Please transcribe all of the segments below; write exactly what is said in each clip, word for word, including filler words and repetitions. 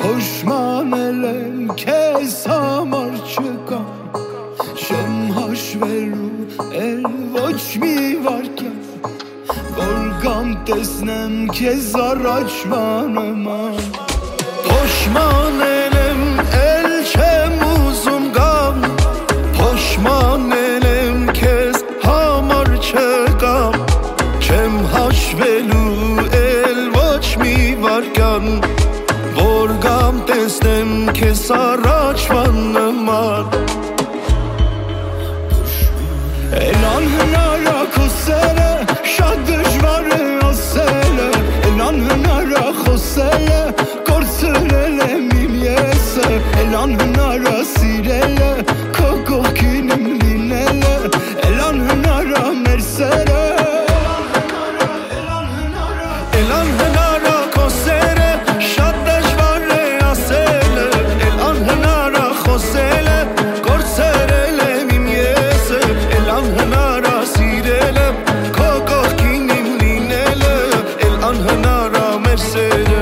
Փոշմանել եմ քեզ համար չկամ Չեմ հաշվելու էլ ոչ մի վարքյան Որ գամ տեսնեմ քեզ առաջվա նման Փոշմանել եմ էլ չեմ ուզում գամ Փոշմանել եմ քեզ համար չկամ Չեմ հաշվելու էլ ոչ մի վարքյան Որ գամ տեսնեմ քեզ առաջվա նման Էլ անհնար է քո սերը շատ դժվար է ասելը Էլ անհնար է խոսելը կորցրել եմ իմ եսը Էլ անհնար է սիրելը քո կողքին իմ լինելը Էլ անհնար է մեր սերը Էլ անհնար է քո սերը շատ դժվար է ասելը Էլ անհնար է խոսելը կորցրել եմ իմ եսը Էլ անհնար է սիրելը քո կողքին իմ լինելը Էլ անհնար է մեր սերը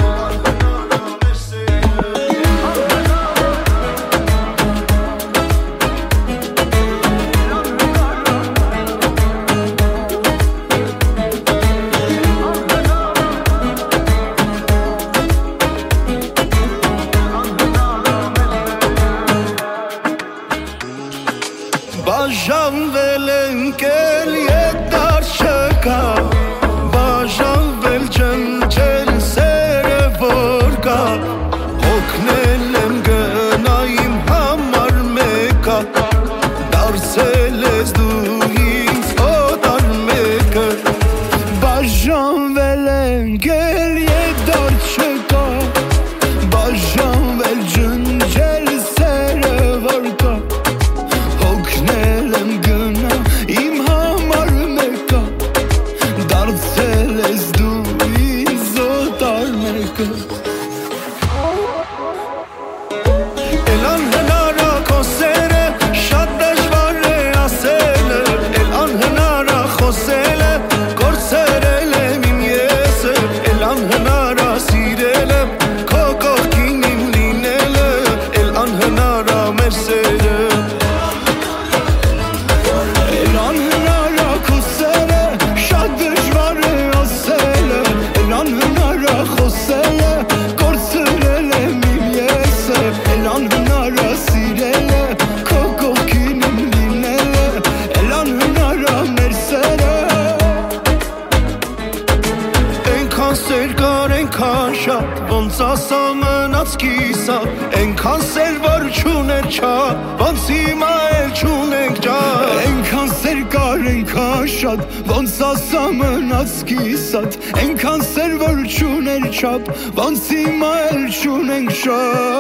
Բաժանվել ենք էլ ետար չկա Բաժանվել ջնջել սերը որ կա Հոգնել եմ գնա իմ համար մեկա Դարձել ես դու ինձ օտար մեկը Բաժանվել ենք էլ ետար չկա Բաժանվել ջնջել սերը որ կա Հոգնել եմ գնա իմ համար մեկա Դարձել ես դու ինձ օտար մեկը Էլ անհնար է քո սերը շատ դժվար է ասելը Էլ անհնար է խոսելը կորցրել եմ իմ եսը Էլ անհնար է սիրելը քո կողքին իմ լինելը Էլ անհնար է մեր սերը Էլ անհնար է քո սերը շատ դժվար է ասելը Էլ անհնար է խոսելը կորցրել եմ իմ եսը Էլ անհնար է սիրելը քո կողքին իմ լինելը Էլ անհնար է մեր սերը Էնքան սեր կար էնքան շատ ոնց ասամ մնաց կիսատ Էնքան սեր որ չուներ չափ ոնց հիմա էլ չունենք ճար Էնքան սեր կար էնքան շատ ոնց ասամ մնաց կիսատ Էնքան սեր որ չուներ չափ ոնց հիմա էլ չունենք շատ